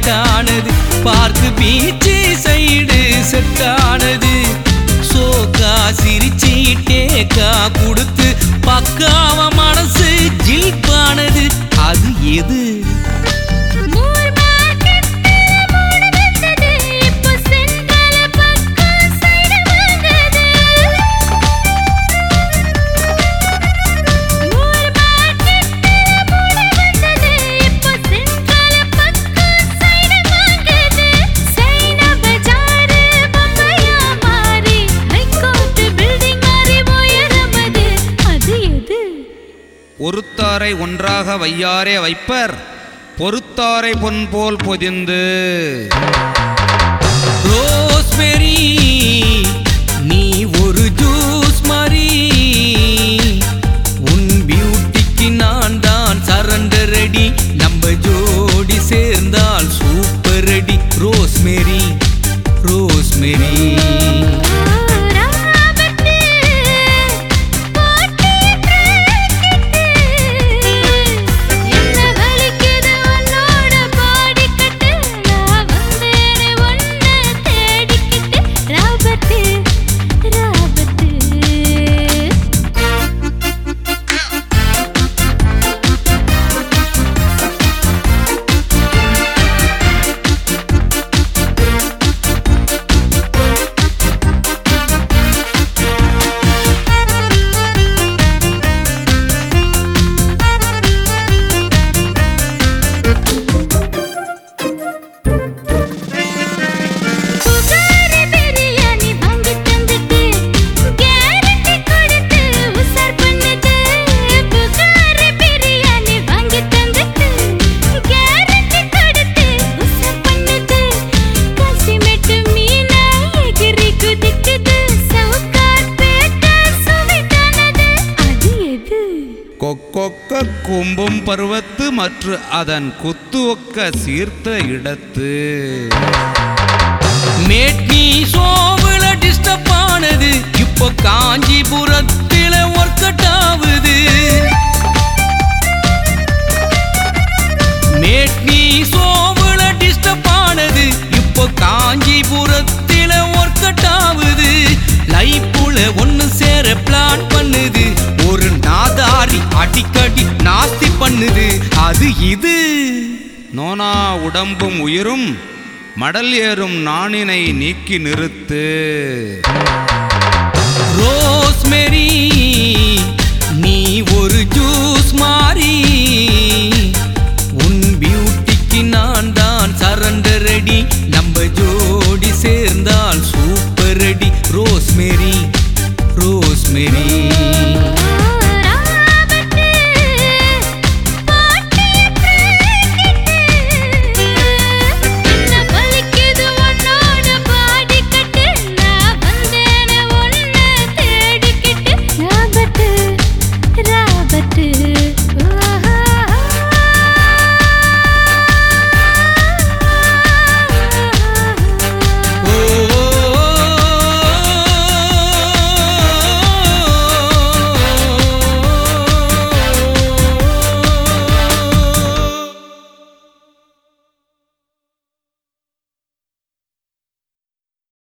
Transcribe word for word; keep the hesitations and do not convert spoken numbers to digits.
கட்டானது park beach side செட்டானது சோக்கா சிரிச்சி டேக்கா கொடுத்து பக்காவ மனசு ஜில்பானது அது எது ஒருத்தாரை ஒன்றாக வையாரே வைப்பர் பொறுத்தாரை பொன் போல் பொதிந்து ரோஸ்மெரி நீ ஒரு ஜூஸ் மாதிரி உன் பியூட்டிக்கு நான் தான் சரண்டர் ரெடி நம்ம ஜோடி சேர்ந்தால் சூப்பர் ரெடி ரோஸ்மெரி ரோஸ்மெரி கொக்கொக்க கும்பும் பருவத்து மற்ற அதன் குத்துவக்க சீர்த்த இடத்து மேட்னி சோவுல டிஸ்டர்ப் ஆனது இப்போ காஞ்சிபுரத்தில ஒர்க் அவுட் ஆகுது மேட்னி சோவுல டிஸ்டர்ப் ஆனது இப்போ காஞ்சிபுரத்தில ஒர்க் அவுட் ஆகுது லைஃப்ல ஒன்னு சேர பிளான் பண்ணுது ஒரு நாதாரி அடிக்கடி நாஸ்தி பண்ணுது அது இது நோனா உடம்பும் உயிரும் மடல் ஏறும் நாணினை நீக்கி நிறுத்து ரோஸ்மெரி நீ ஒரு ஜூஸ் மாதிரி உன் பியூட்டிக்கு நான்